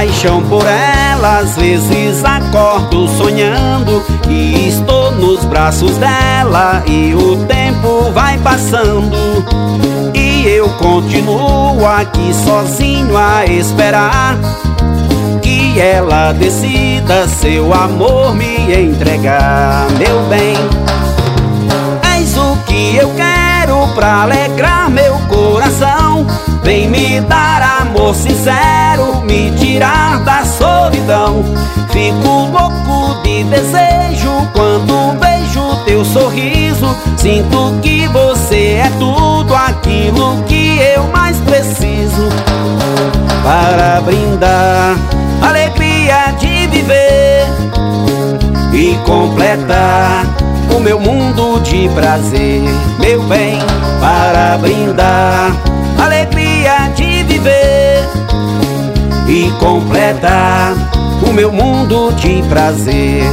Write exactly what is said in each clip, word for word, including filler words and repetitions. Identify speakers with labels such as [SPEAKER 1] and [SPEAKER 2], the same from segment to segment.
[SPEAKER 1] paixão por ela, às vezes acordo sonhando que estou nos braços dela e o tempo vai passando e eu continuo aqui sozinho a esperar que ela decida seu amor me entregar. Meu bem, eis o que eu quero pra alegrar meu coração. Vem me dar amor sincero, me tirar da solidão. Fico louco de desejo quando vejo teu sorriso. Sinto que você é tudo aquilo que eu mais preciso para brindar alegria de viver e completar o meu mundo de prazer. Meu bem, para brindar alegria de viver e completar o meu mundo de prazer.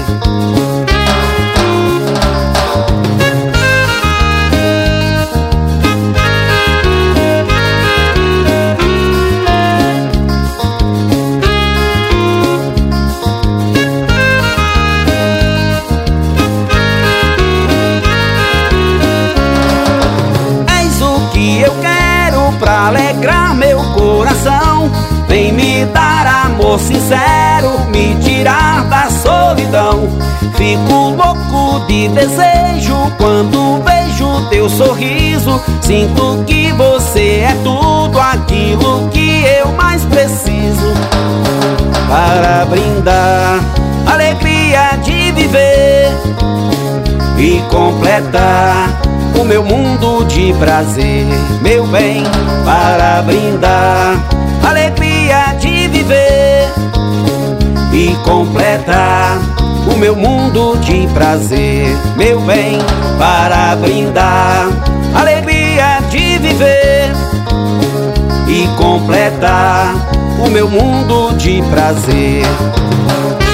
[SPEAKER 1] Pra alegrar meu coração, vem me dar amor sincero, me tirar da solidão. Fico louco de desejo quando vejo teu sorriso. Sinto que você é tudo aquilo que eu mais preciso para brindar alegria de viver e completar o meu mundo de prazer. Meu bem, para brindar alegria de viver e completar o meu mundo de prazer. Meu bem, para brindar alegria de viver e completar o meu mundo de prazer.